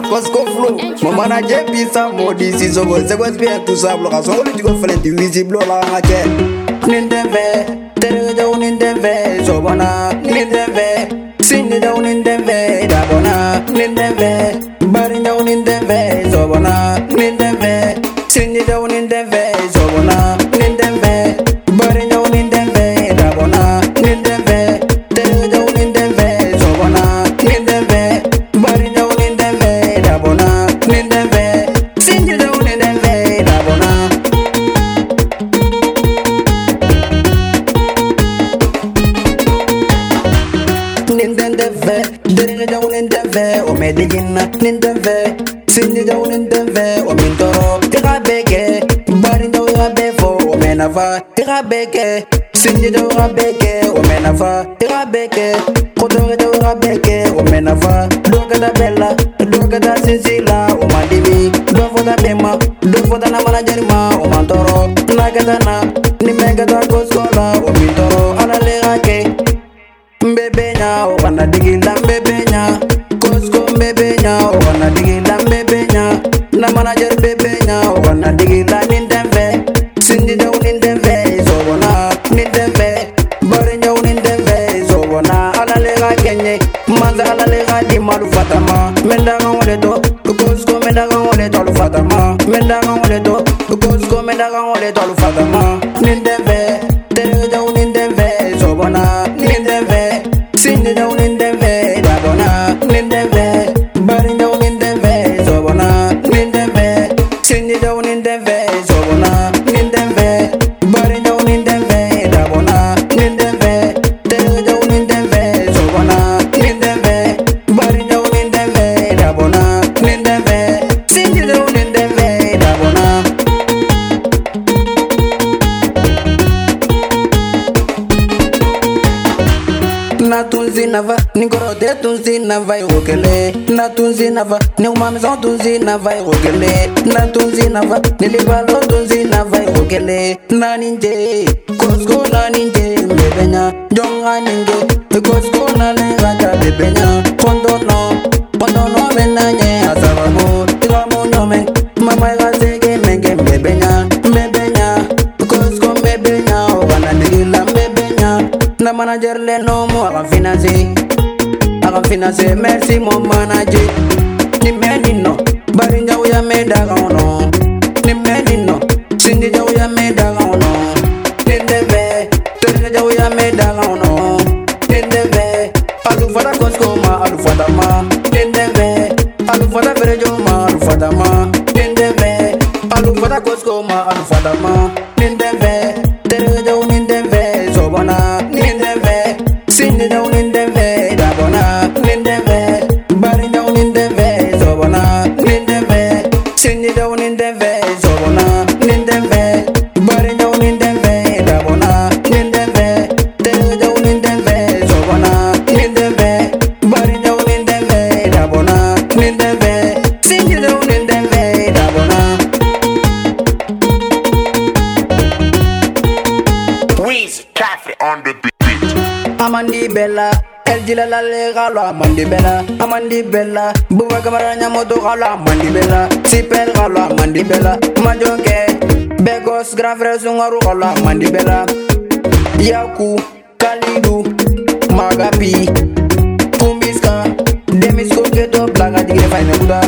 Cosco Flow. Mon manager pisa modi si zogo. C'est quoi bien tout ça bloca. So le digo fallait visible la ngache. Nindeve, tere do nindeve, sobona nindeve. Sindi do nindeve, dabona nindeve. Bari do nindeve, sobona nindeve. Sindi do nindeve, sobona nindeve. Bari do nindeve, dabona nindeve. Tere do nindeve, sobona nindeve. Bari do nindeve, dabona nindeve. Sindi do nindeve, dabona. Nindeve, dere do nindeve, o medigina nindeve. Sindi do nindeve, o mintoro. Tirabeke, bari do rabefo, o menava. Tirabeke, sindi do rabeke, o menava. Tirabeke, kodore do rabeke, o menava. Doga da bella, doga da sinsila, o mandivi. Dofo da bema, dofo da na managerima, o mantoro. Nagadana, ni mega da koskola, o mintoro. Ala le rake. Mbebenya, o wana digila mbebenya. Kosko mbebenya, o wana digila mbebenya. Na manager bebenya, o wana digila nindeve. Sindi do nindeve, so wana nindeve. Barinya nindeve, so wana ala lega kenye. Manza ala lega di malu fatama. Mendaga wale to, kosko mendaga wale to fatama. Mendaga wale to, kosko mendaga wale to fatama. Nindeve, tere do nindeve, so wana nindeve. Sindi do nindeve, dabona nindeve. Bari do nindeve, so wana nindeve. Sindi do nindeve, so wana nindeve. Bari do nindeve, dabona nindeve. Tere do nindeve, so wana nindeve. Bari do nindeve, dabona nindeve. Sindi do nindeve, dabona. Natunzi nava, ningorote tunzi nava irokele. Natunzi nava, ni umamizon tunzi nava irokele. Natunzi nava, ni libalo tunzi nava irokele. Naninje, kosko naninje mbebenya. Jonga ninge, kosko na lenga bebenya. Kondono menanye asabamo. Tiramo nyome, mama irasege menge mbebenya. Mbebenya, kosko mbebenya, wana digila mbebenya. Na manager le no mo akan financer, merci mon manager. Ni menino, bari njaw ya me daga ono. Ni menino, sindi njaw ya me daga ono. Nindeve, tere njaw ya me daga ono. Nindeve, alu fada kosko ma, alu fada ma. Nindeve, alu fada ferejo ma, alu fada ma. Nindeve, alu fada kosko ma, alu fada ma. Nindeve, tere njaw nindeve, sobona. Nindeve, sindi njaw nindeve, dabona. Nindeve, bari njaw nindeve, sobona. Nindeve, sindi njaw nindeve, sobona. Nindeve, bari njaw nindeve, dabona. Nindeve, tere njaw nindeve, sobona. Nindeve, bari njaw nindeve, dabona. Nindeve, sindi njaw nindeve, dabona. Wiz Cafe on the beat. Amandi Bella, El Jilala le galo Amandi Bella, Amandi Bella, Buba Camaranya moto galo Amandi Bella, Sipel galo Amandi Bella, Majonke, Begos Grand Frère Sungaru galo Amandi Bella, Yaku, Kalidu, Magapi, Kumbiska, Demisko Geto, Blaga Digre Fine Buda,